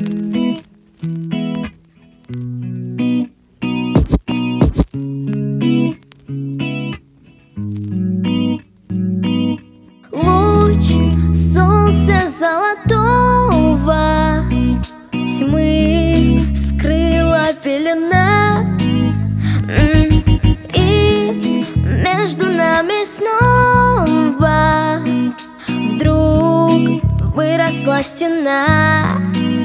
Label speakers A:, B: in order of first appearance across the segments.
A: Луч солнца золотого тьмы скрыла пелена, и между нами снова вдруг выросла стена.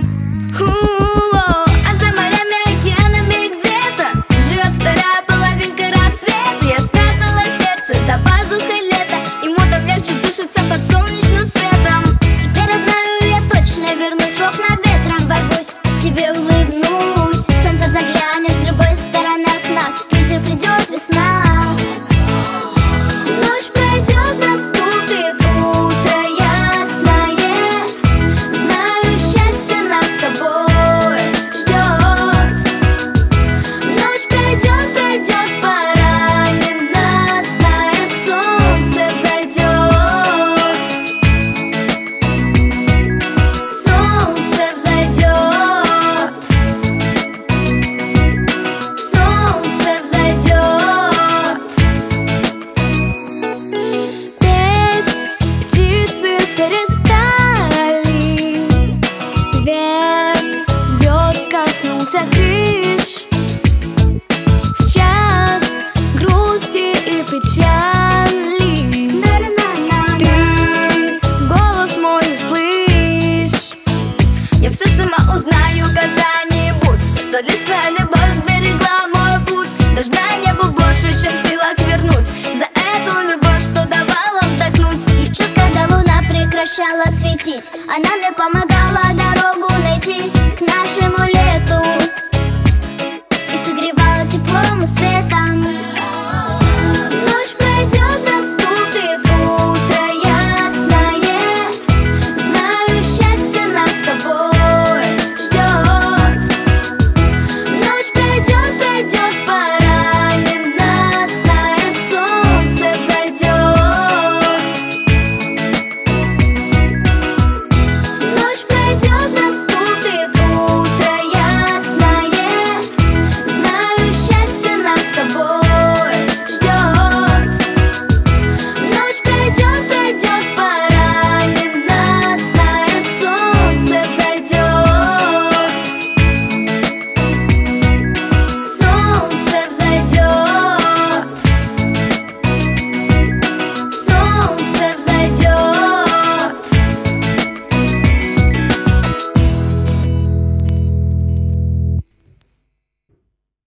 A: А за морями, океанами где-то живет вторая половинка рассвета. Я спрятала сердце за пазухой лета, ему там легче дышится под солнечным светом. Теперь я знаю, я точно вернусь, в окна ветром ворвусь, тебе улыбнусь. Солнце заглянет с другой стороны окна, в Питер придет весна. Ночь пройдет, наступит утро ясное. Знаю, счастье нас с тобой ждет. Ночь пройдет, пройдет, пора ненастная, солнце взойдет. Солнце взойдет. Солнце взойдет. Петь птицы перестали, свет звезд коснулся крыш. В час грусти и печали ты голос мой услышь. Я все сама узнаю когда-нибудь, что лишь твоя любовь сберегла мой путь. Должна небу больше, чем в силах вернуть за эту любовь, что давала вдохнуть. И в час, когда луна прекращала светить, она мне помогала